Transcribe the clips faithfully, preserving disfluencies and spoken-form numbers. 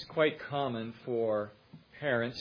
It's quite common for parents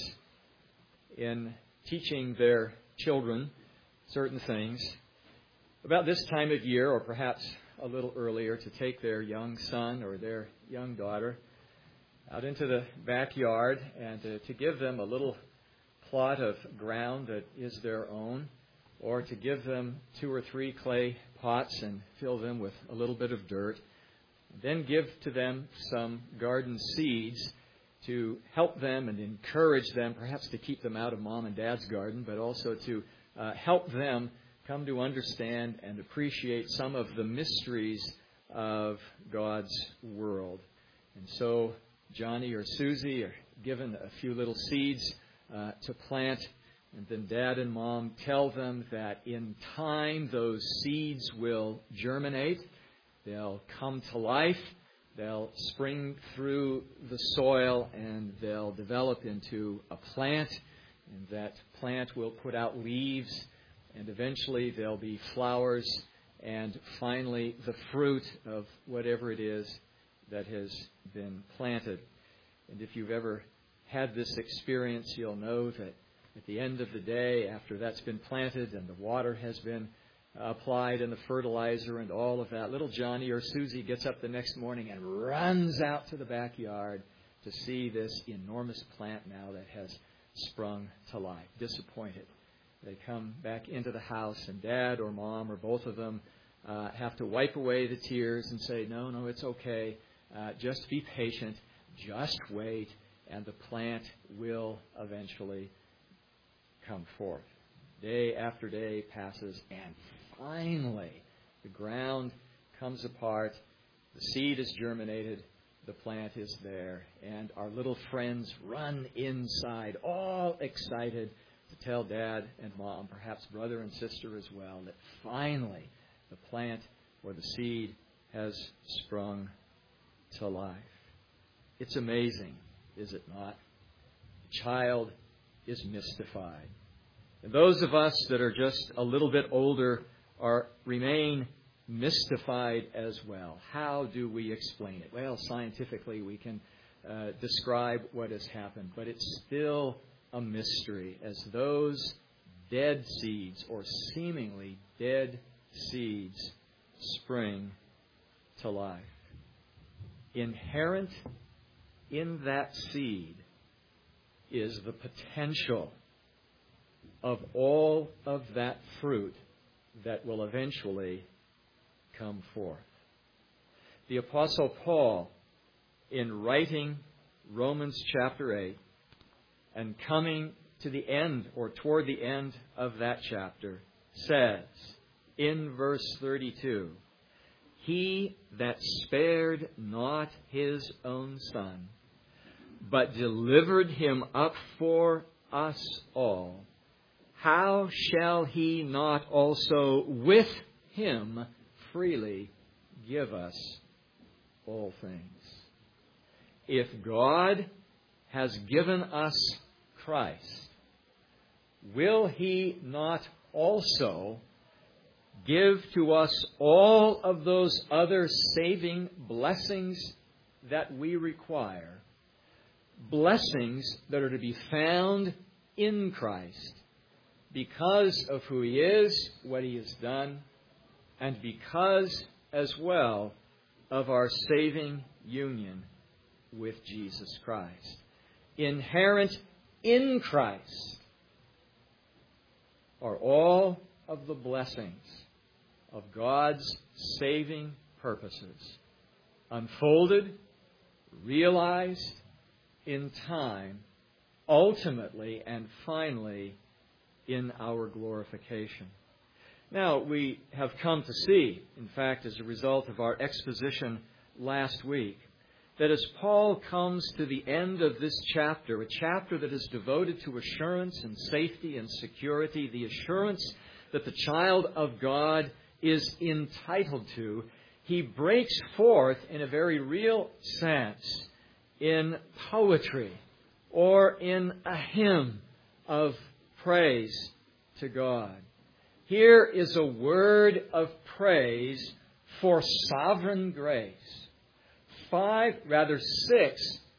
in teaching their children certain things about this time of year, or perhaps a little earlier, to take their young son or their young daughter out into the backyard and to, to give them a little plot of ground that is their own, or to give them two or three clay pots and fill them with a little bit of dirt. Then give to them some garden seeds to help them and encourage them, perhaps to keep them out of mom and dad's garden, but also to uh, help them come to understand and appreciate some of the mysteries of God's world. And so Johnny or Susie are given a few little seeds uh, to plant, and then Dad and Mom tell them that in time those seeds will germinate. They'll come to life, they'll spring through the soil, and they'll develop into a plant. And that plant will put out leaves, and eventually there'll be flowers, and finally the fruit of whatever it is that has been planted. And if you've ever had this experience, you'll know that at the end of the day, after that's been planted and the water has been applied and the fertilizer and all of that, little Johnny or Susie gets up the next morning and runs out to the backyard to see this enormous plant now that has sprung to life. Disappointed. They come back into the house, and Dad or Mom or both of them uh, have to wipe away the tears and say, no, no, it's okay. Uh, just be patient. Just wait, and the plant will eventually come forth. Day after day passes, and finally the ground comes apart, the seed is germinated, the plant is there, and our little friends run inside, all excited to tell Dad and Mom, perhaps brother and sister as well, that finally the plant or the seed has sprung to life. It's amazing, is it not? The child is mystified. And those of us that are just a little bit older are remain mystified as well. How do we explain it? Well, scientifically we can uh, describe what has happened, but it's still a mystery as those dead seeds, or seemingly dead seeds, spring to life. Inherent in that seed is the potential of all of that fruit that will eventually come forth. The Apostle Paul, in writing Romans chapter eight, and coming to the end, or toward the end of that chapter, says in verse thirty-two, He that spared not his own Son, but delivered him up for us all, how shall he not also with him freely give us all things? If God has given us Christ, will he not also give to us all of those other saving blessings that we require? Blessings that are to be found in Christ because of who He is, what He has done, and because as well of our saving union with Jesus Christ. Inherent in Christ are all of the blessings of God's saving purposes, unfolded, realized in time, ultimately and finally in our glorification. Now, we have come to see, in fact, as a result of our exposition last week, that as Paul comes to the end of this chapter, a chapter that is devoted to assurance and safety and security, the assurance that the child of God is entitled to, he breaks forth in a very real sense in poetry or in a hymn of praise to God. Here is a word of praise for sovereign grace. Five, rather six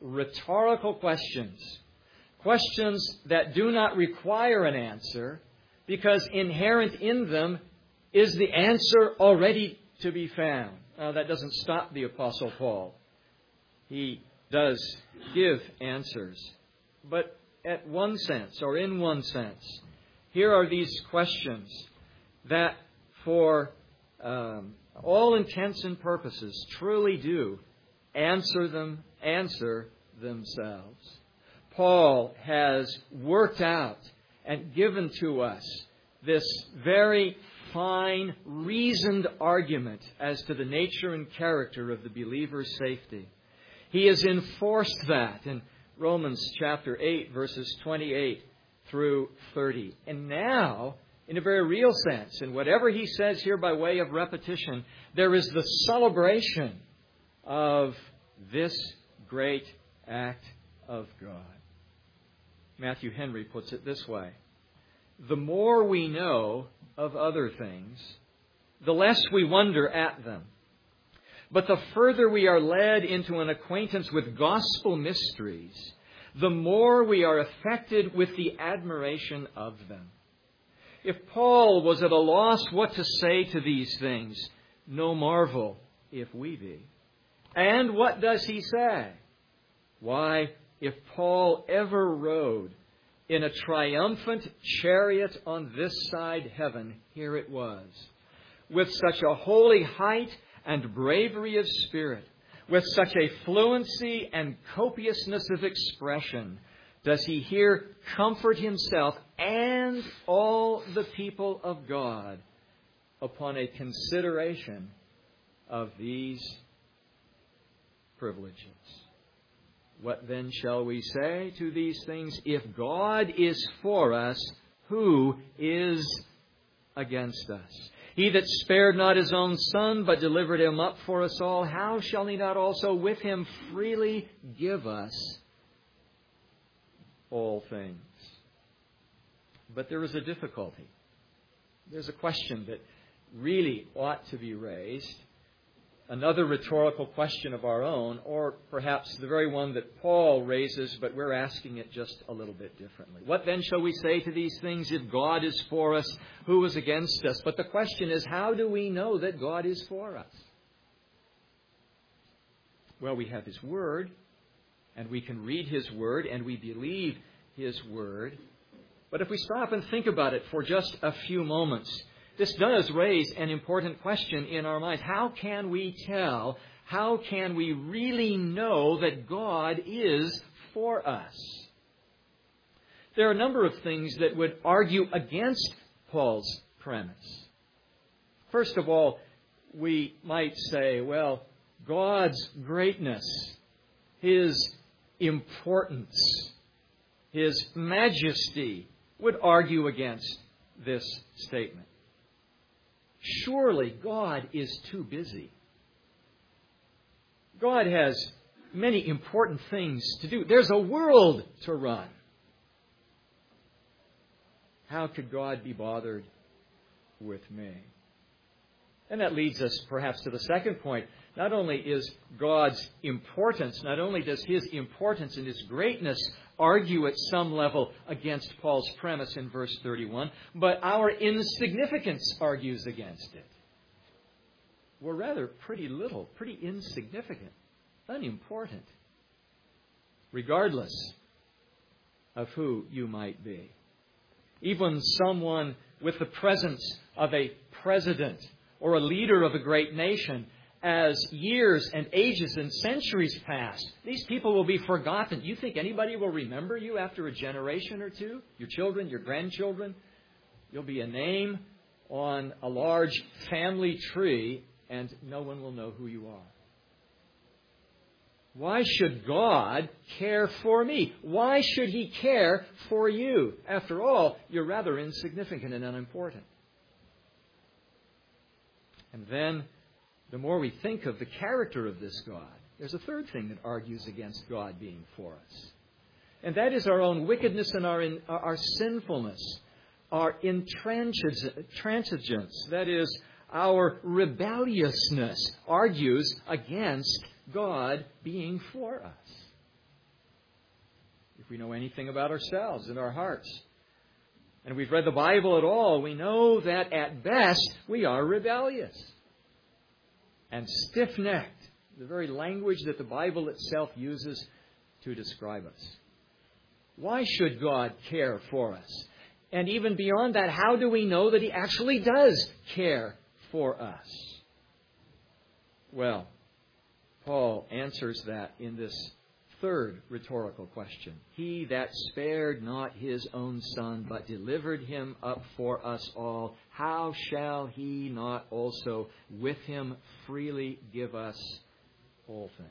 rhetorical questions, questions that do not require an answer, because inherent in them is the answer already to be found. Now, that doesn't stop the Apostle Paul. He does give answers. But at one sense, or in one sense, here are these questions that for um, all intents and purposes truly do answer them, answer themselves. Paul has worked out and given to us this very fine, reasoned argument as to the nature and character of the believer's safety. He has enforced that in Romans chapter eight, verses twenty-eight through thirty. And now, in a very real sense, in whatever he says here by way of repetition, there is the celebration of this great act of God. Matthew Henry puts it this way: the more we know of other things, the less we wonder at them. But the further we are led into an acquaintance with gospel mysteries, the more we are affected with the admiration of them. If Paul was at a loss what to say to these things, no marvel if we be. And what does he say? Why, if Paul ever rode in a triumphant chariot on this side heaven, here it was, with such a holy height and bravery of spirit, with such a fluency and copiousness of expression, does he here comfort himself and all the people of God upon a consideration of these privileges. What then shall we say to these things? If God is for us, who is against us? He that spared not his own Son, but delivered him up for us all, how shall he not also with him freely give us all things? But there is a difficulty. There's a question that really ought to be raised. Another rhetorical question of our own, or perhaps the very one that Paul raises, but we're asking it just a little bit differently. What then shall we say to these things? If God is for us, who is against us? But the question is, how do we know that God is for us? Well, we have His Word, and we can read His Word, and we believe His Word. But if we stop and think about it for just a few moments, this does raise an important question in our minds. How can we tell, how can we really know that God is for us? There are a number of things that would argue against Paul's premise. First of all, we might say, well, God's greatness, His importance, His majesty would argue against this statement. Surely God is too busy. God has many important things to do. There's a world to run. How could God be bothered with me? And that leads us perhaps to the second point. Not only is God's importance, not only does His importance and His greatness argue at some level against Paul's premise in verse thirty-one, but our insignificance argues against it. We're rather pretty little, pretty insignificant, unimportant, regardless of who you might be. Even someone with the presence of a president or a leader of a great nation, as years and ages and centuries pass, these people will be forgotten. You think anybody will remember you after a generation or two? Your children, your grandchildren? You'll be a name on a large family tree, and no one will know who you are. Why should God care for me? Why should He care for you? After all, you're rather insignificant and unimportant. And then, the more we think of the character of this God, there's a third thing that argues against God being for us. And that is our own wickedness and our, in, our sinfulness, our intransigence, that is, our rebelliousness argues against God being for us. if we know anything about ourselves and our hearts, and we've read the Bible at all, we know that at best we are rebellious and stiff-necked, the very language that the Bible itself uses to describe us. Why should God care for us? And even beyond that, how do we know that He actually does care for us? Well, Paul answers that in this third rhetorical question. He that spared not His own Son, but delivered Him up for us all, how shall He not also with Him freely give us all things?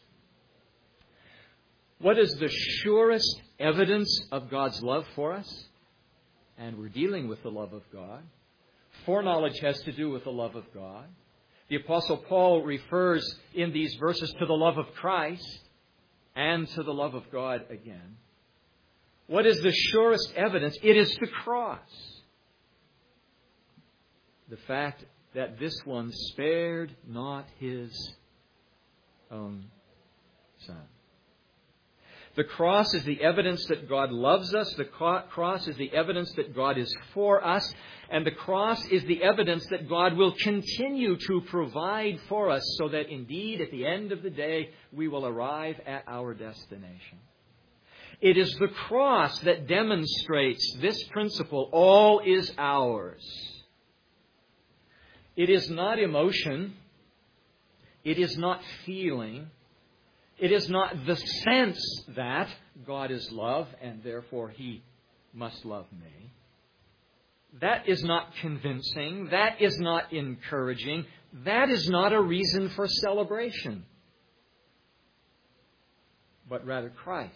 What is the surest evidence of God's love for us? And we're dealing with the love of God. Foreknowledge has to do with the love of God. The Apostle Paul refers in these verses to the love of Christ and to the love of God again. What is the surest evidence? It is the cross. The fact that this one spared not His own Son. The cross is the evidence that God loves us. The cross is the evidence that God is for us. And the cross is the evidence that God will continue to provide for us so that indeed at the end of the day we will arrive at our destination. It is the cross that demonstrates this principle, all is ours. It is not emotion. It is not feeling. It is not the sense that God is love and therefore He must love me. That is not convincing. That is not encouraging. That is not a reason for celebration. But rather Christ.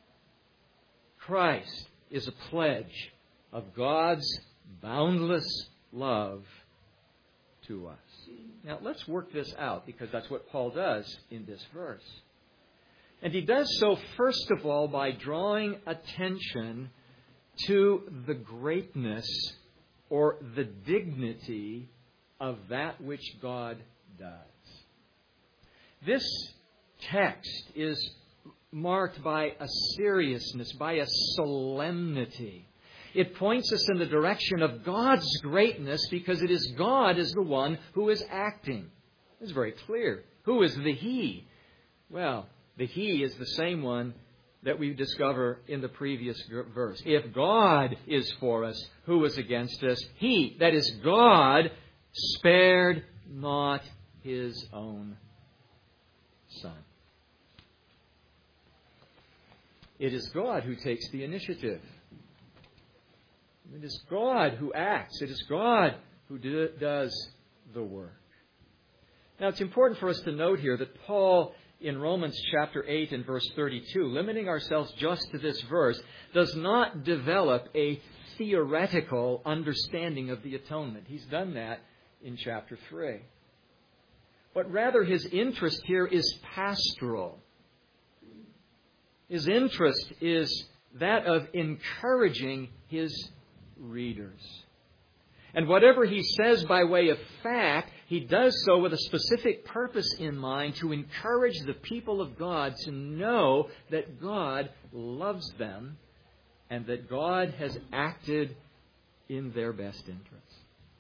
Christ is a pledge of God's boundless love to us. Now let's work this out because that's what Paul does in this verse. And he does so, first of all, by drawing attention to the greatness or the dignity of that which God does. This text is marked by a seriousness, by a solemnity. It points us in the direction of God's greatness because it is God is the one who is acting. It's very clear. Who is the He? Well, the He is the same one that we discover in the previous verse. If God is for us, who is against us? He, that is God, spared not His own Son. It is God who takes the initiative. It is God who acts. It is God who do, does the work. Now, it's important for us to note here that Paul, in Romans chapter eight and verse thirty-two, limiting ourselves just to this verse, does not develop a theoretical understanding of the atonement. He's done that in chapter three. But rather his interest here is pastoral. His interest is that of encouraging his readers. And whatever he says by way of fact, he does so with a specific purpose in mind to encourage the people of God to know that God loves them and that God has acted in their best interests.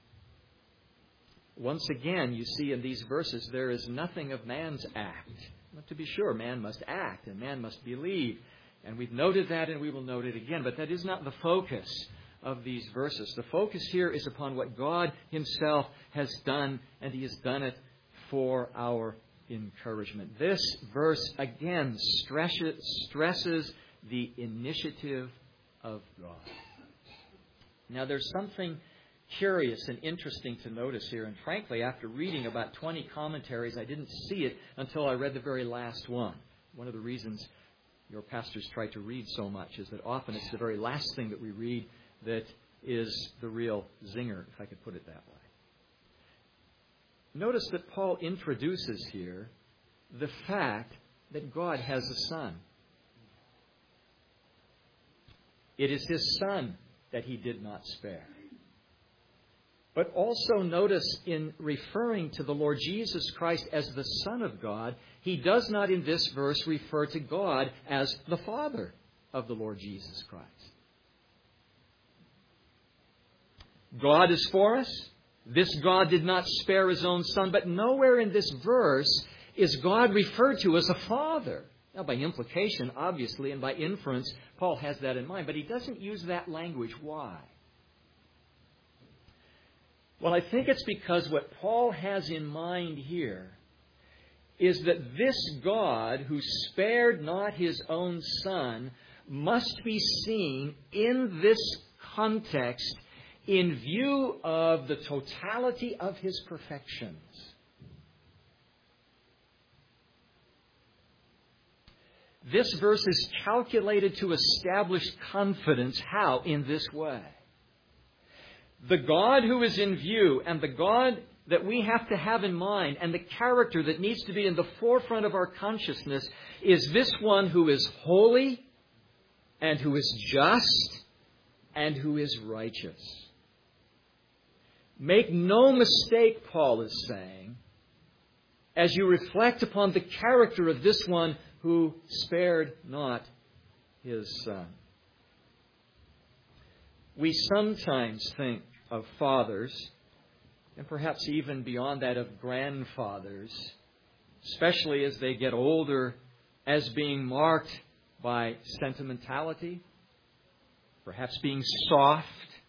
Once again, you see in these verses, there is nothing of man's act. But to be sure, man must act and man must believe. And we've noted that and we will note it again. But that is not the focus of these verses. The focus here is upon what God Himself has done, and He has done it for our encouragement. This verse again stresses, stresses the initiative of God. Now there's something curious and interesting to notice here, and frankly, after reading about twenty commentaries, I didn't see it until I read the very last one. One of the reasons your pastors try to read so much is that often it's the very last thing that we read that is the real zinger, if I could put it that way. Notice that Paul introduces here the fact that God has a Son. It is His Son that He did not spare. But also notice in referring to the Lord Jesus Christ as the Son of God, he does not in this verse refer to God as the Father. of the Lord Jesus Christ. God is for us. This God did not spare His own Son, but nowhere in this verse is God referred to as a father. Now, by implication, obviously, and by inference, Paul has that in mind, but he doesn't use that language. Why? Well, I think it's because what Paul has in mind here is that this God who spared not His own Son must be seen in this context in view of the totality of His perfections. This verse is calculated to establish confidence. How? In this way. The God who is in view and the God that we have to have in mind and the character that needs to be in the forefront of our consciousness is this one who is holy and who is just and who is righteous. Make no mistake, Paul is saying, as you reflect upon the character of this one who spared not His Son. We sometimes think of fathers, and perhaps even beyond that of grandfathers, especially as they get older, as being marked by sentimentality, perhaps being soft,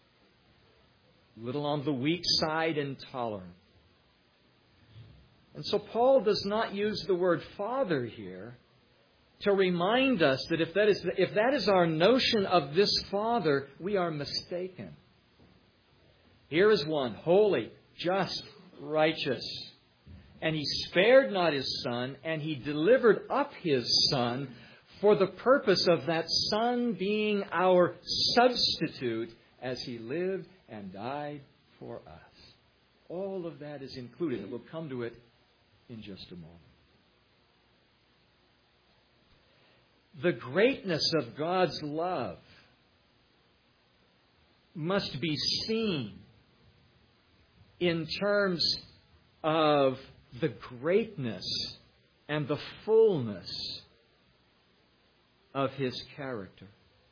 a little on the weak side, intolerant. And so Paul does not use the word father here to remind us that if that is if that is our notion of this Father, we are mistaken. Here is one, holy, just, righteous. And He spared not His Son, and He delivered up His Son for the purpose of that Son being our substitute as He lived and died for us. All of that is included. We'll come to it in just a moment. The greatness of God's love must be seen in terms of the greatness and the fullness of His character.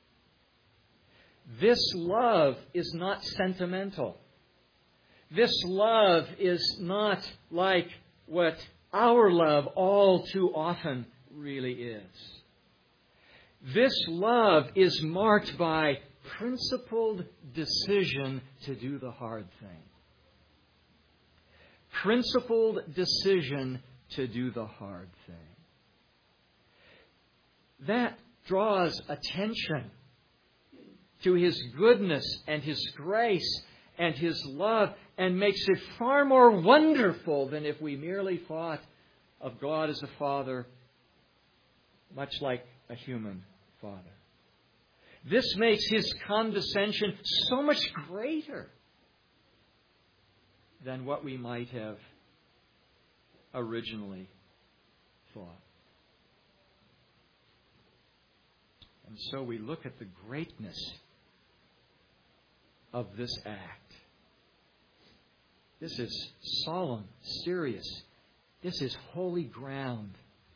This love is not sentimental. This love is not like what our love all too often really is. This love is marked by principled decision to do the hard thing. Principled decision to do the hard thing. That draws attention to His goodness and His grace and His love and makes it far more wonderful than if we merely thought of God as a Father, much like a human Father. This makes His condescension so much greater than what we might have originally thought. And so we look at the greatness of this act. This is solemn, serious. This is holy ground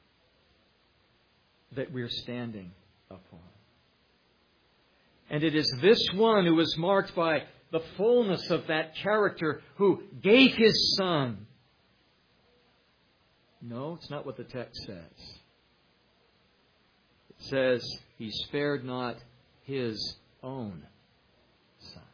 that we're standing upon. And it is this one who is marked by the fullness of that character who gave His Son. No, it's not what the text says. It says He spared not His own Son.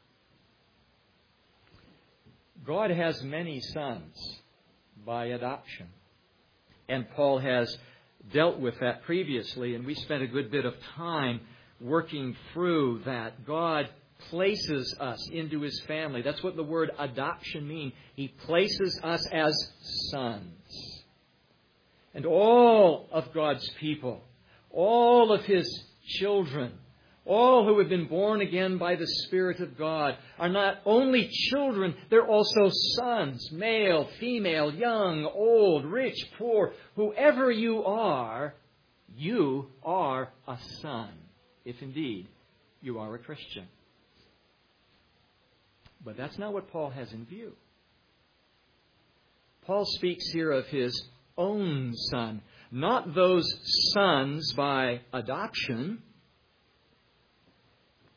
God has many sons by adoption. And Paul has dealt with that previously, and we spent a good bit of time working through that. God places us into His family. That's what the word adoption means. He places us as sons. And all of God's people, all of His children, all who have been born again by the Spirit of God are not only children, they're also sons, male, female, young, old, rich, poor. Whoever you are, you are a son, if indeed you are a Christian. But that's not what Paul has in view. Paul speaks here of His own Son, not those sons by adoption,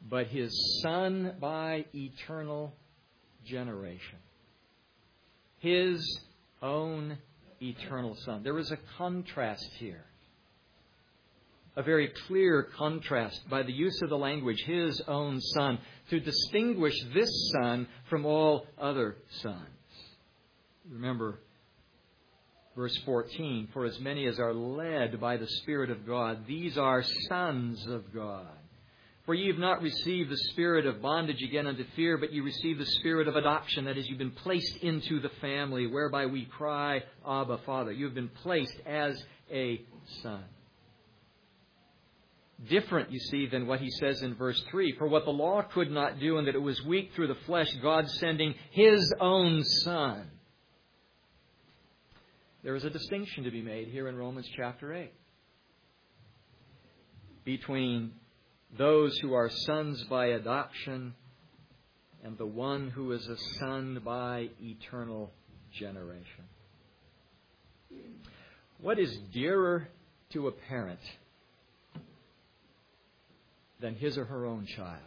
but His Son by eternal generation. His own eternal Son. There is a contrast here. A very clear contrast by the use of the language, His own Son, to distinguish this Son from all other sons. Remember verse fourteen, for as many as are led by the Spirit of God, these are sons of God. For ye have not received the spirit of bondage again unto fear, but ye received the spirit of adoption, that is, you've been placed into the family, whereby we cry, Abba, Father. You have been placed as a son. Different, you see, than what he says in verse three. For what the law could not do, and that it was weak through the flesh, God sending His own Son. There is a distinction to be made here in Romans chapter eight between those who are sons by adoption and the one who is a son by eternal generation. What is dearer to a parent than his or her own child?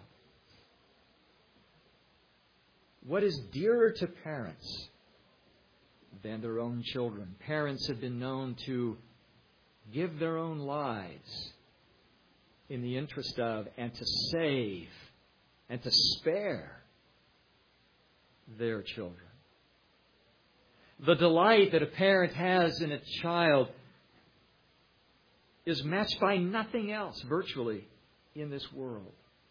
What is dearer to parents than their own children? Parents have been known to give their own lives in the interest of and to save and to spare their children. The delight that a parent has in a child is matched by nothing else virtually in this world.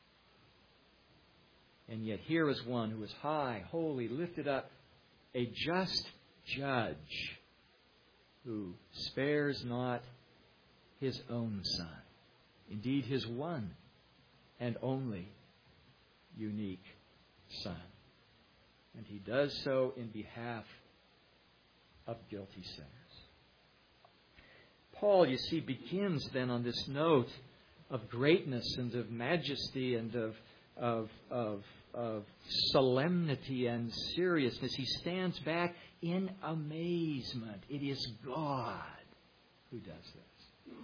And yet here is one who is high, holy, lifted up, a just judge who spares not His own Son. Indeed, His one and only unique Son. And He does so in behalf of guilty sinners. Paul, you see, begins then on this note of greatness and of majesty and of, of, of, of solemnity and seriousness. He stands back in amazement. It is God who does this.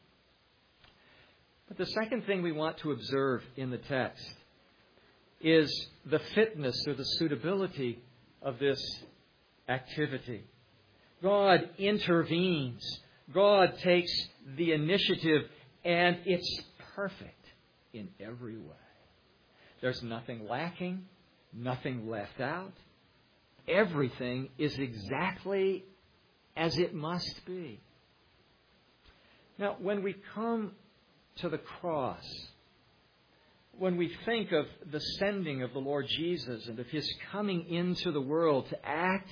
But the second thing we want to observe in the text is the fitness or the suitability of this activity. God intervenes. God takes the initiative, and it's perfect in every way. There's nothing lacking, nothing left out. Everything is exactly as it must be. Now, when we come to the cross, when we think of the sending of the Lord Jesus and of His coming into the world to act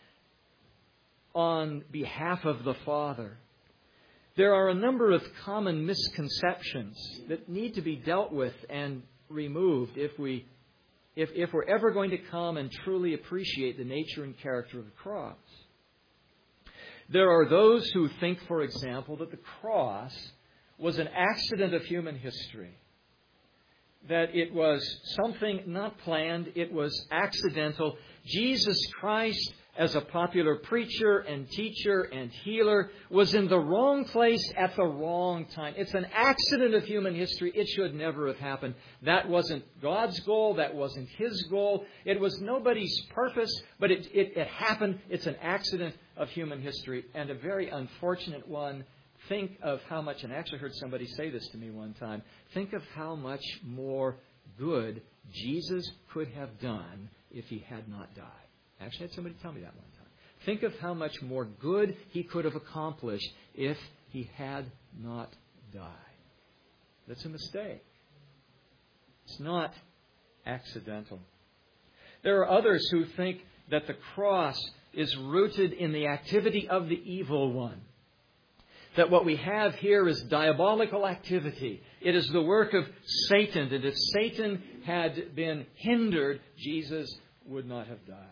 on behalf of the Father, there are a number of common misconceptions that need to be dealt with and removed if we, if, if we're ever going to come and truly appreciate the nature and character of the cross. There are those who think, for example, that the cross was an accident of human history, that it was something not planned, it was accidental. Jesus Christ, as a popular preacher and teacher and healer, was in the wrong place at the wrong time. It's an accident of human history. It should never have happened. That wasn't God's goal. That wasn't His goal. It was nobody's purpose, but it, it, it happened. It's an accident of human history, and a very unfortunate one. Think of how much, and I actually heard somebody say this to me one time, think of how much more good Jesus could have done if He had not died. I actually had somebody tell me that one time. Think of how much more good He could have accomplished if He had not died. That's a mistake. It's not accidental. There are others who think that the cross is rooted in the activity of the evil one. That what we have here is diabolical activity. It is the work of Satan. And if Satan had been hindered, Jesus would not have died.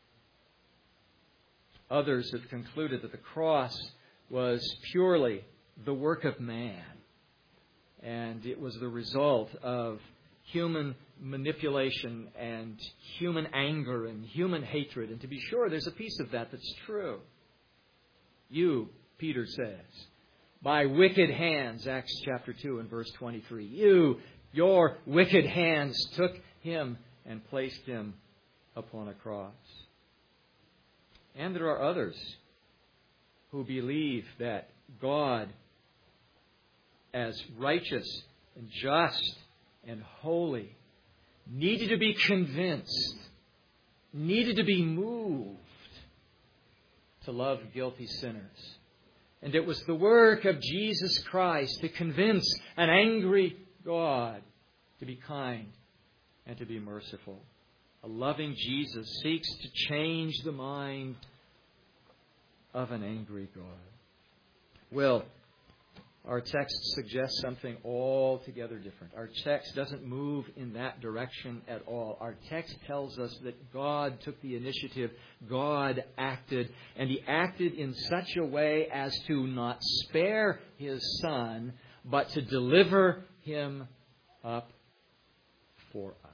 Others have concluded that the cross was purely the work of man. And it was the result of human manipulation and human anger and human hatred. And to be sure, there's a piece of that that's true. You, Peter says, by wicked hands, Acts chapter two and verse twenty-three. You, your wicked hands took him and placed him upon a cross. And there are others who believe that God, as righteous and just and holy, needed to be convinced, needed to be moved to love guilty sinners. And it was the work of Jesus Christ to convince an angry God to be kind and to be merciful. A loving Jesus seeks to change the mind of an angry God. Well, our text suggests something altogether different. Our text doesn't move in that direction at all. Our text tells us that God took the initiative, God acted, and He acted in such a way as to not spare His Son, but to deliver Him up for us.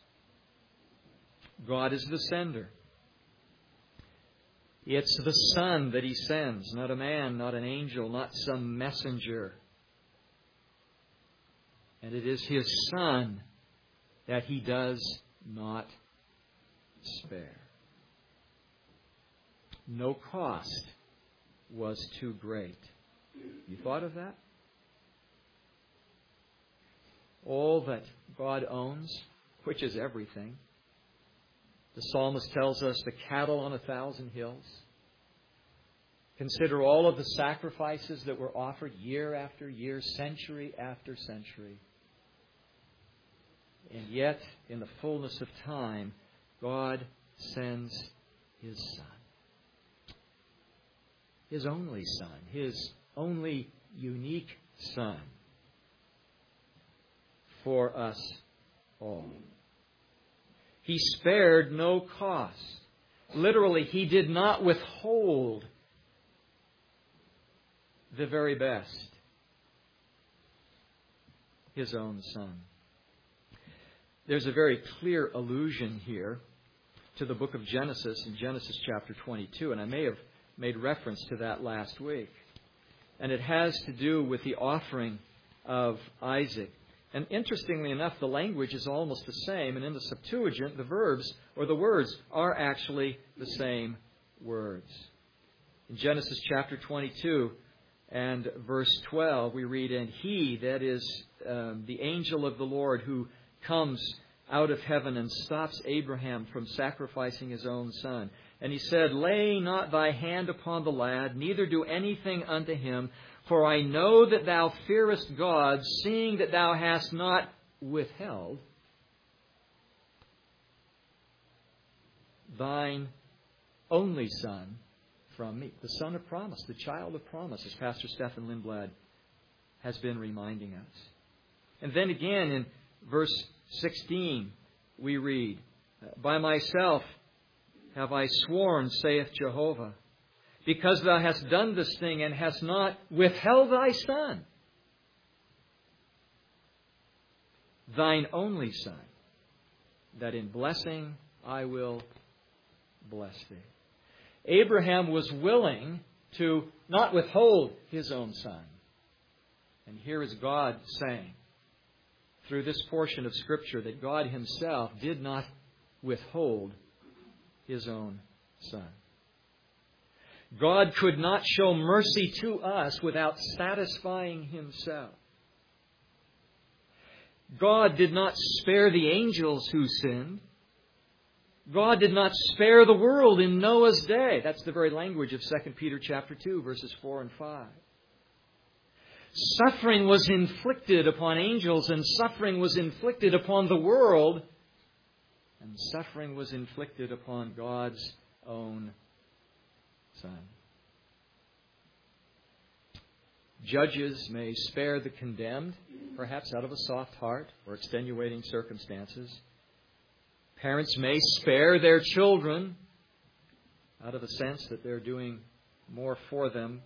God is the sender. It's the Son that He sends, not a man, not an angel, not some messenger. And it is His Son that He does not spare. No cost was too great. You thought of that? All that God owns, which is everything. The psalmist tells us the cattle on a thousand hills. Consider all of the sacrifices that were offered year after year, century after century. And yet, in the fullness of time, God sends His Son. His only Son. His only unique Son. For us all. He spared no cost. Literally, He did not withhold the very best. His own Son. There's a very clear allusion here to the book of Genesis in Genesis chapter twenty-two, and I may have made reference to that last week. And it has to do with the offering of Isaac. And interestingly enough, the language is almost the same. And in the Septuagint, the verbs or the words are actually the same words. In Genesis chapter twenty-two and verse twelve, we read, "And he," that is um, the angel of the Lord who comes out of heaven and stops Abraham from sacrificing his own son. And he said, "Lay not thy hand upon the lad, neither do anything unto him. For I know that thou fearest God, seeing that thou hast not withheld thine only Son from me." The Son of promise, the child of promise, as Pastor Stephen Lindblad has been reminding us. And then again in verse sixteen, we read, "By myself have I sworn, saith Jehovah, because thou hast done this thing and hast not withheld thy Son, thine only Son, that in blessing I will bless thee." Abraham was willing to not withhold his own Son. And here is God saying, through this portion of Scripture, that God Himself did not withhold His own Son. God could not show mercy to us without satisfying Himself. God did not spare the angels who sinned. God did not spare the world in Noah's day. That's the very language of Second Peter chapter two, verses four and five. Suffering was inflicted upon angels, and suffering was inflicted upon the world, and suffering was inflicted upon God's own Son. Judges may spare the condemned, perhaps out of a soft heart or extenuating circumstances. Parents may spare their children out of a sense that they're doing more for them.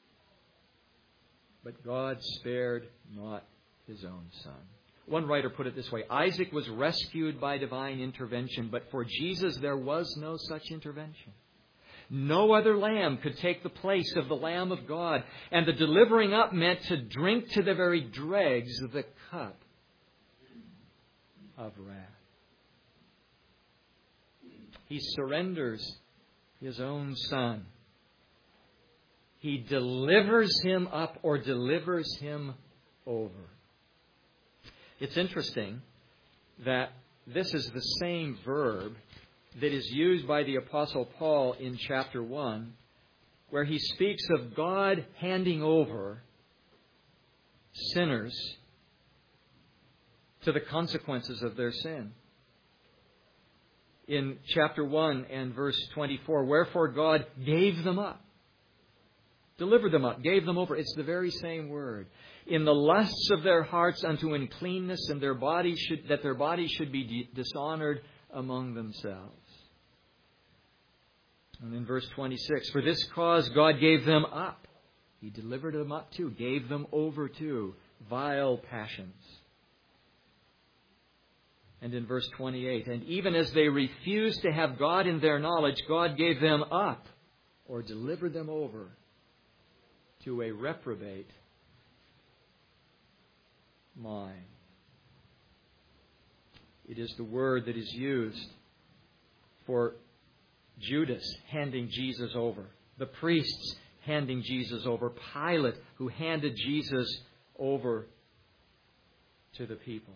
But God spared not His own Son. One writer put it this way: Isaac was rescued by divine intervention, but for Jesus there was no such intervention. No other lamb could take the place of the Lamb of God. And the delivering up meant to drink to the very dregs of the cup of wrath. He surrenders His own Son. He delivers Him up or delivers Him over. It's interesting that this is the same verb that is used by the Apostle Paul in chapter one, where he speaks of God handing over sinners to the consequences of their sin. In chapter one and verse twenty-four, wherefore God gave them up, delivered them up, gave them over. It's the very same word. In the lusts of their hearts unto uncleanness, and their bodies should, that their bodies should be de- dishonored among themselves. And in verse twenty-six, for this cause God gave them up. He delivered them up to, gave them over to vile passions. And in verse twenty-eight, and even as they refused to have God in their knowledge, God gave them up or delivered them over to a reprobate mind. It is the word that is used for Judas handing Jesus over, the priests handing Jesus over, Pilate who handed Jesus over to the people.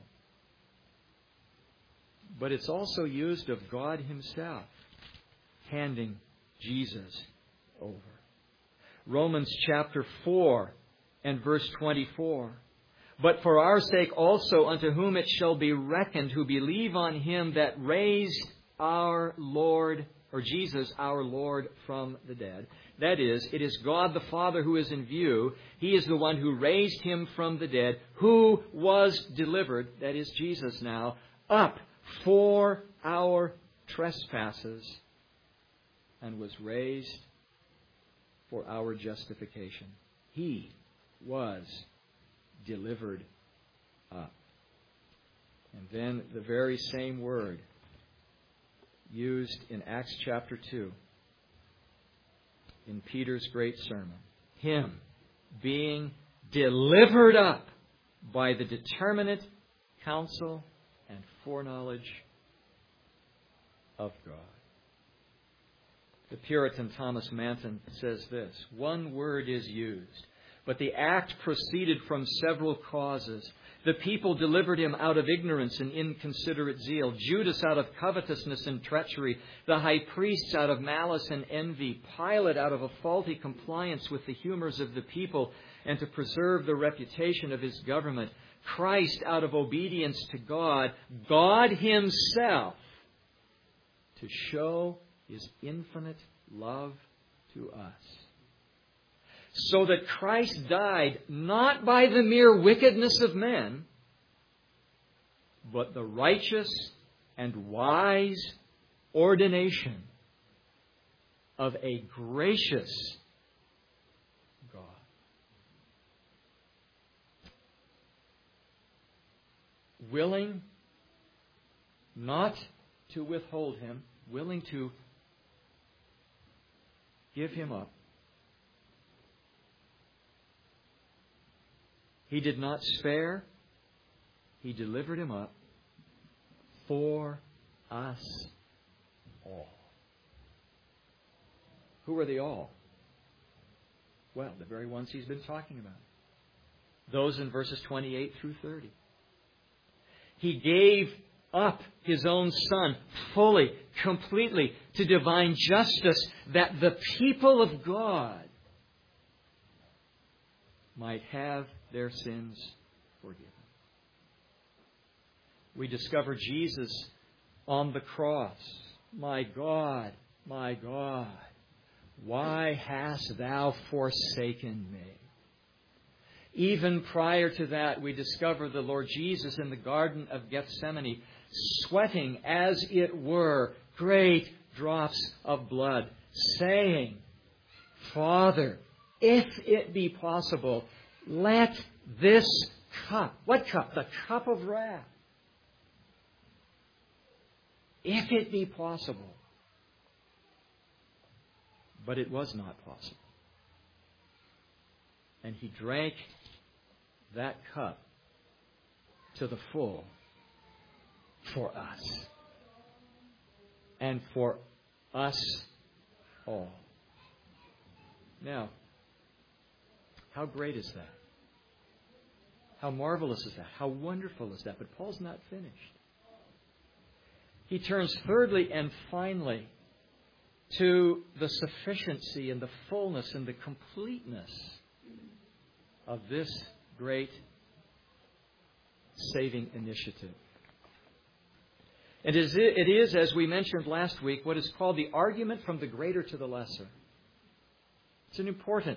But it's also used of God Himself handing Jesus over. Romans chapter four and verse twenty-four. But for our sake also, unto whom it shall be reckoned, who believe on Him that raised our Lord, or Jesus, our Lord, from the dead. That is, it is God the Father who is in view. He is the one who raised Him from the dead, who was delivered, that is Jesus now, up for our trespasses, and was raised for our justification. He was delivered up. And then the very same word used in Acts chapter two in Peter's great sermon. Him being delivered up by the determinate counsel and foreknowledge of God. The Puritan Thomas Manton says this, one word is used, but the act proceeded from several causes. The people delivered Him out of ignorance and inconsiderate zeal. Judas out of covetousness and treachery. The high priests out of malice and envy. Pilate out of a faulty compliance with the humors of the people and to preserve the reputation of his government. Christ out of obedience to God. God Himself to show His infinite love to us. So that Christ died not by the mere wickedness of men, but the righteous and wise ordination of a gracious God. Willing not to withhold Him, willing to give Him up. He did not spare. He delivered Him up for us all. Who are the all? Well, the very ones He's been talking about. Those in verses twenty-eight through thirty. He gave up His own Son fully, completely to divine justice, that the people of God might have their sins forgiven. We discover Jesus on the cross. My God, my God, why hast Thou forsaken me? Even prior to that, we discover the Lord Jesus in the Garden of Gethsemane, sweating, as it were, great drops of blood, saying, Father, if it be possible, let this cup, what cup? The cup of wrath. If it be possible, But it was not possible. And he drank that cup to the full for us. And for us all. Now, how great is that? How marvelous is that? How wonderful is that? But Paul's not finished. He turns thirdly and finally to the sufficiency and the fullness and the completeness of this great saving initiative. And it is, as we mentioned last week, what is called the argument from the greater to the lesser. It's an important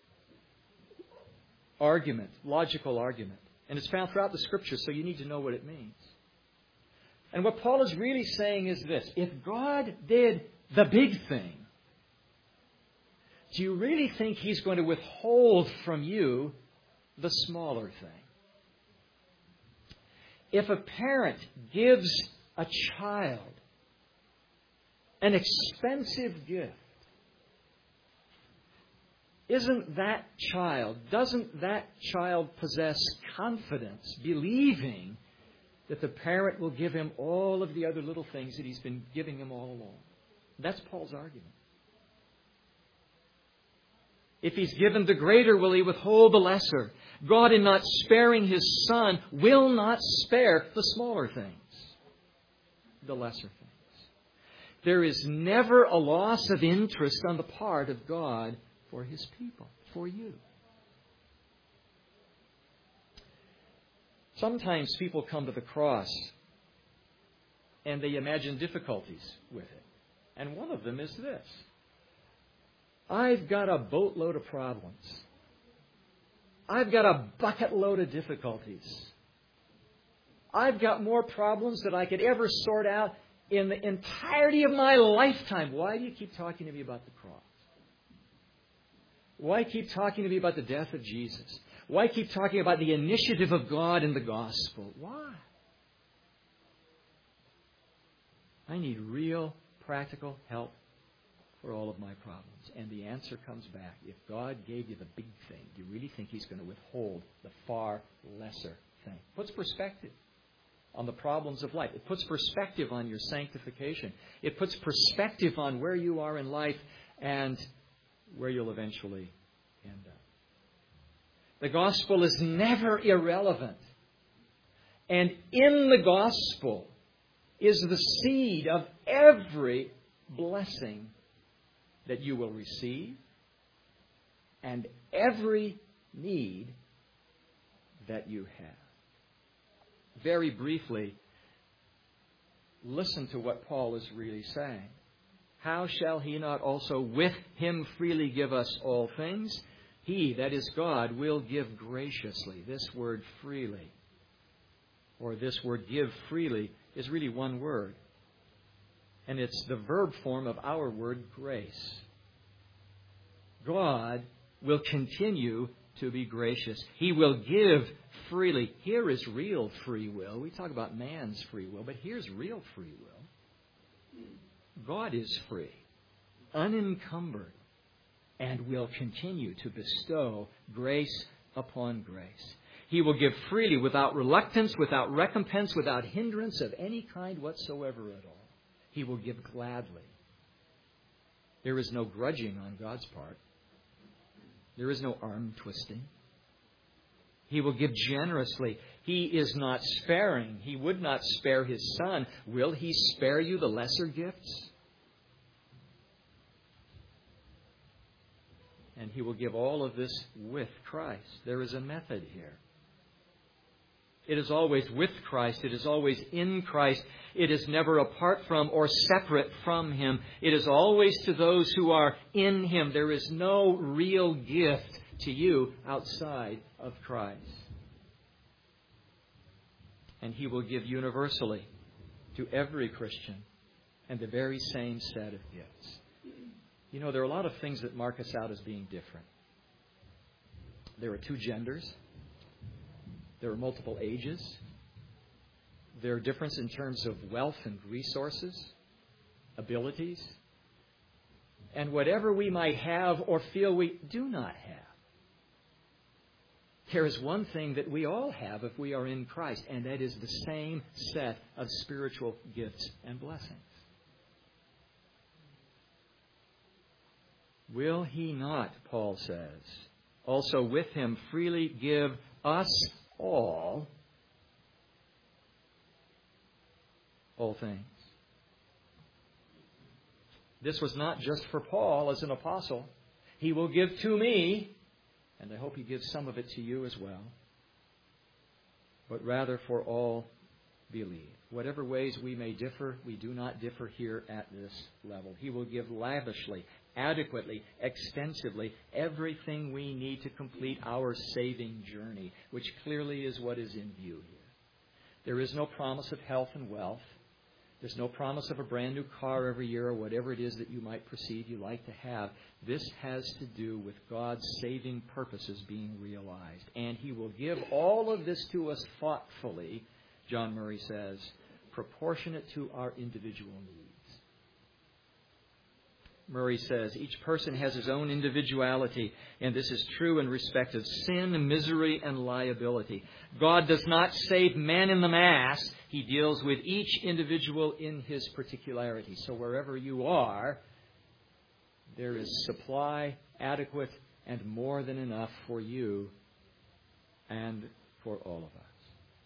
argument, logical argument. And it's found throughout the Scriptures, so you need to know what it means. And what Paul is really saying is this. If God did the big thing, do you really think He's going to withhold from you the smaller thing? If a parent gives a child an expensive gift, isn't that child, doesn't that child possess confidence, believing that the parent will give him all of the other little things that he's been giving him all along? That's Paul's argument. If he's given the greater, will he withhold the lesser? God, in not sparing His Son, will not spare the smaller things, the lesser things. There is never a loss of interest on the part of God for His people, for you. Sometimes people come to the cross and they imagine difficulties with it. And one of them is this. I've got a boatload of problems. I've got a bucket load of difficulties. I've got more problems than I could ever sort out in the entirety of my lifetime. Why do you keep talking to me about the cross? Why keep talking to me about the death of Jesus? Why keep talking about the initiative of God in the gospel? Why? I need real, practical help for all of my problems. And the answer comes back. If God gave you the big thing, do you really think He's going to withhold the far lesser thing? It puts perspective on the problems of life. It puts perspective on your sanctification. It puts perspective on where you are in life and where you'll eventually end up. The gospel is never irrelevant. And in the gospel is the seed of every blessing that you will receive and every need that you have. Very briefly, listen to what Paul is really saying. How shall He not also with Him freely give us all things? He, that is God, will give graciously. This word freely, or this word give freely, is really one word. And it's the verb form of our word grace. God will continue to be gracious. He will give freely. Here is real free will. We talk about man's free will, but here's real free will. God is free, unencumbered, and will continue to bestow grace upon grace. He will give freely, without reluctance, without recompense, without hindrance of any kind whatsoever at all. He will give gladly. There is no grudging on God's part. There is no arm twisting. He will give generously. He is not sparing. He would not spare His Son. Will He spare you the lesser gifts? And He will give all of this with Christ. There is a method here. It is always with Christ. It is always in Christ. It is never apart from or separate from Him. It is always to those who are in Him. There is no real gift to you outside of Christ. And He will give universally to every Christian and the very same set of gifts. You know, there are a lot of things that mark us out as being different. There are two genders. There are multiple ages. There are differences in terms of wealth and resources, abilities. and whatever we might have or feel we do not have. There is one thing that we all have if we are in Christ, and that is the same set of spiritual gifts and blessings. Will He not, Paul says, also with Him freely give us all, all things? This was not just for Paul as an apostle. He will give to me, and I hope He gives some of it to you as well, but rather for all believe. Whatever ways we may differ, we do not differ here at this level. He will give lavishly, adequately, extensively, everything we need to complete our saving journey, which clearly is what is in view here. There is no promise of health and wealth. There's no promise of a brand new car every year or whatever it is that you might perceive you like to have. This has to do with God's saving purposes being realized. And He will give all of this to us thoughtfully, John Murray says, proportionate to our individual needs. Murray says, each person has his own individuality, and this is true in respect of sin, misery, and liability. God does not save man in the mass. He deals with each individual in his particularity. So wherever you are, there is supply adequate and more than enough for you and for all of us.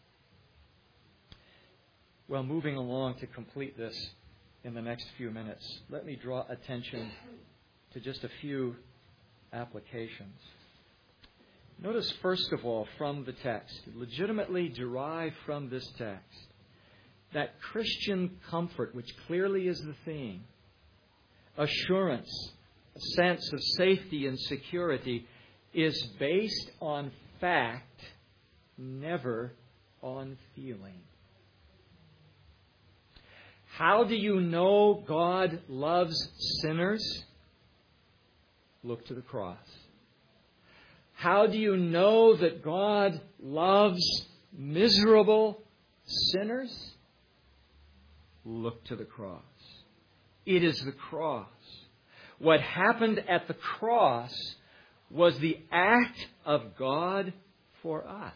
Well, moving along to complete this in the next few minutes, let me draw attention to just a few applications. Notice, first of all, from the text, legitimately derived from this text, that Christian comfort, which clearly is the theme, assurance, a sense of safety and security, is based on fact, never on feeling. How do you know God loves sinners? Look to the cross. How do you know that God loves miserable sinners? Look to the cross. It is the cross. What happened at the cross was the act of God for us.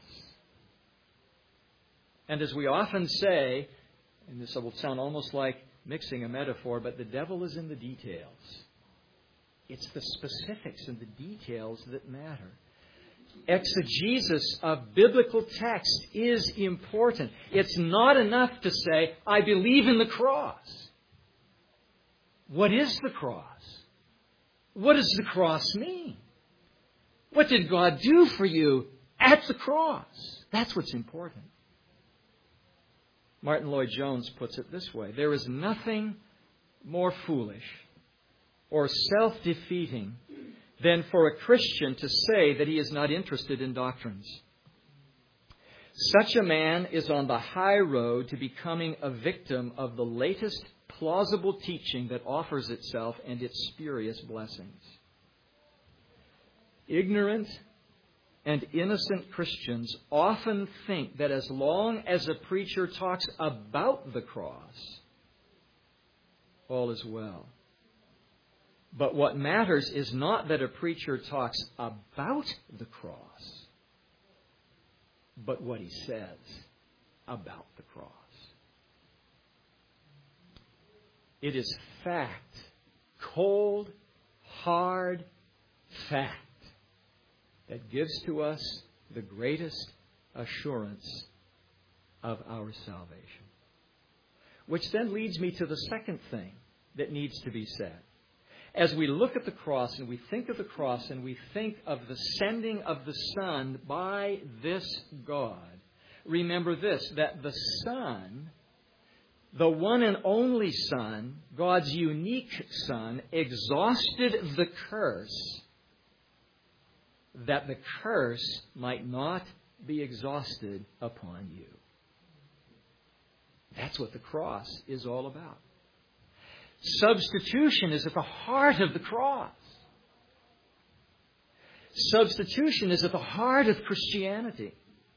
And as we often say, and this will sound almost like mixing a metaphor, but the devil is in the details. It's the specifics and the details that matter. Exegesis of biblical text is important. It's not enough to say, I believe in the cross. What is the cross? What does the cross mean? What did God do for you at the cross? That's what's important. Martin Lloyd-Jones puts it this way: there is nothing more foolish or self-defeating than for a Christian to say that he is not interested in doctrines. Such a man is on the high road to becoming a victim of the latest plausible teaching that offers itself and its spurious blessings. Ignorant and innocent Christians often think that as long as a preacher talks about the cross, all is well. But what matters is not that a preacher talks about the cross, but what he says about the cross. It is fact, cold, hard fact, that gives to us the greatest assurance of our salvation. Which then leads me to the second thing that needs to be said. As we look at the cross and we think of the cross and we think of the sending of the Son by this God, remember this, that the Son, the one and only Son, God's unique Son, exhausted the curse that the curse might not be exhausted upon you. That's what the cross is all about. Substitution is at the heart of the cross. Substitution is at the heart of Christianity.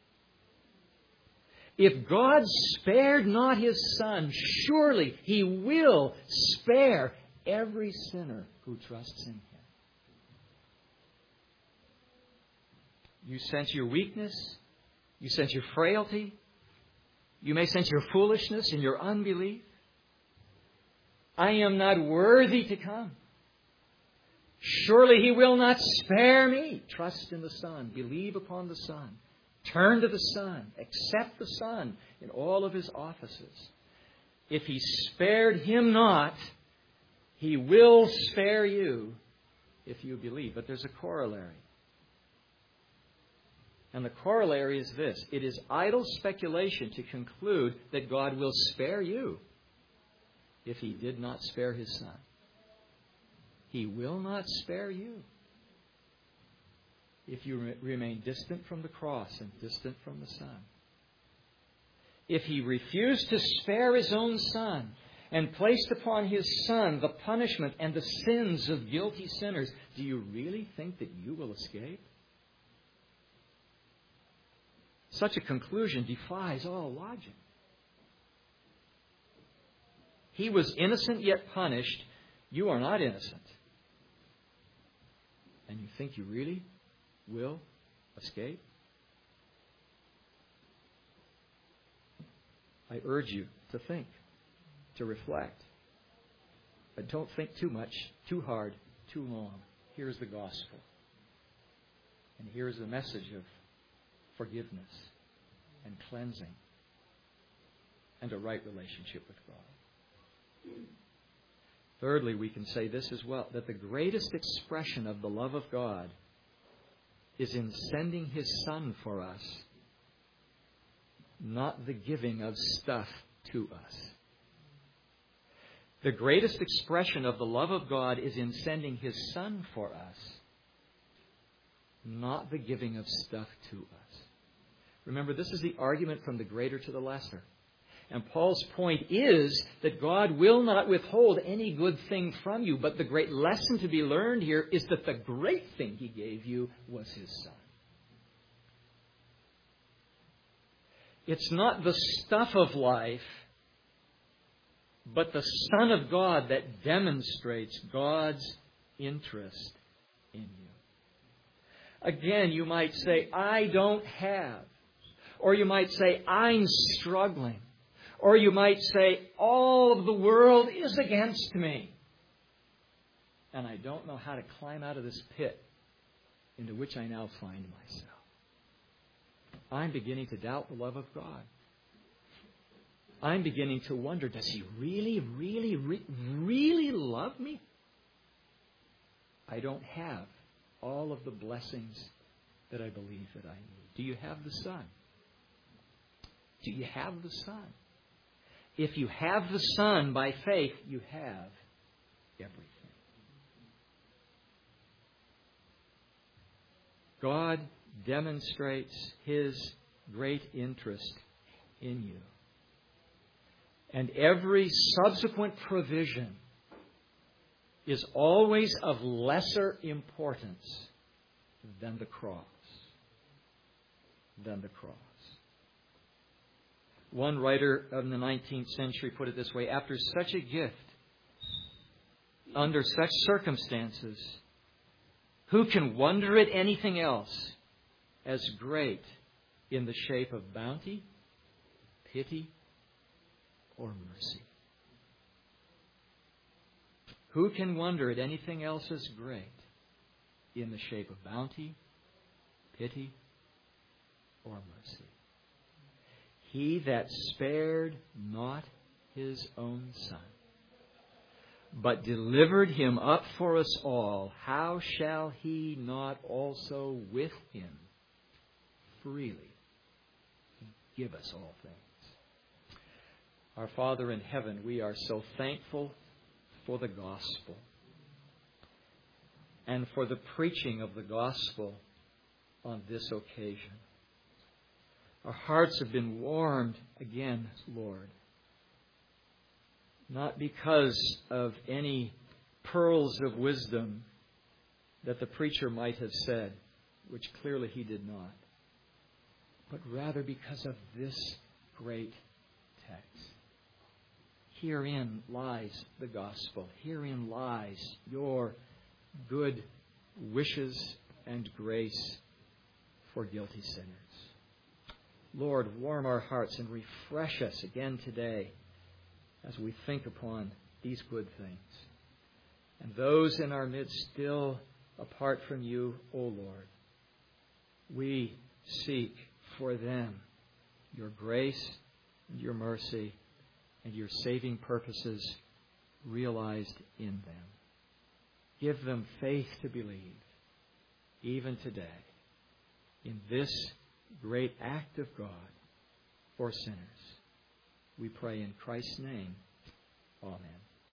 If God spared not His Son, surely He will spare every sinner who trusts in Him. You sense your weakness. You sense your frailty. You may sense your foolishness and your unbelief. I am not worthy to come. Surely He will not spare me. Trust in the Son. Believe upon the Son. Turn to the Son. Accept the Son in all of His offices. If He spared him not, He will spare you if you believe. But there's a corollary. And the corollary is this. It is idle speculation to conclude that God will spare you if He did not spare His Son. He will not spare you if you re- remain distant from the cross and distant from the Son. If He refused to spare His own Son and placed upon His Son the punishment and the sins of guilty sinners, do you really think that you will escape? Such a conclusion defies all logic. He was innocent yet punished. You are not innocent. And you think you really will escape? I urge you to think, to reflect. But don't think too much, too hard, too long. Here's the gospel. And here's the message of forgiveness and cleansing and a right relationship with God. Thirdly, we can say this as well, that the greatest expression of the love of God is in sending His Son for us, not the giving of stuff to us. The greatest expression of the love of God is in sending His Son for us, not the giving of stuff to us. Remember, this is the argument from the greater to the lesser. And Paul's point is that God will not withhold any good thing from you, but the great lesson to be learned here is that the great thing He gave you was His Son. It's not the stuff of life, but the Son of God that demonstrates God's interest in you. Again, you might say, I don't have. Or you might say, I'm struggling. Or you might say, all of the world is against me. And I don't know how to climb out of this pit into which I now find myself. I'm beginning to doubt the love of God. I'm beginning to wonder, does He really, really, re- really love me? I don't have all of the blessings that I believe that I need. Do you have the Son? Do you have the Son? If you have the Son by faith, you have everything. God demonstrates His great interest in you. And every subsequent provision is always of lesser importance than the cross. Than the cross. One writer of the nineteenth century put it this way: after such a gift, under such circumstances, who can wonder at anything else as great in the shape of bounty, pity, or mercy? Who can wonder at anything else as great in the shape of bounty, pity, or mercy? He that spared not His own Son, but delivered Him up for us all, how shall He not also with Him freely give us all things? Our Father in heaven, we are so thankful for the gospel and for the preaching of the gospel on this occasion. Our hearts have been warmed again, Lord, not because of any pearls of wisdom that the preacher might have said, which clearly he did not, but rather because of this great text. Herein lies the gospel. Herein lies your good wishes and grace for guilty sinners. Lord, warm our hearts and refresh us again today as we think upon these good things. And those in our midst still apart from you, O Lord, we seek for them your grace and your mercy and your saving purposes realized in them. Give them faith to believe, even today, in this great act of God for sinners. We pray in Christ's name. Amen.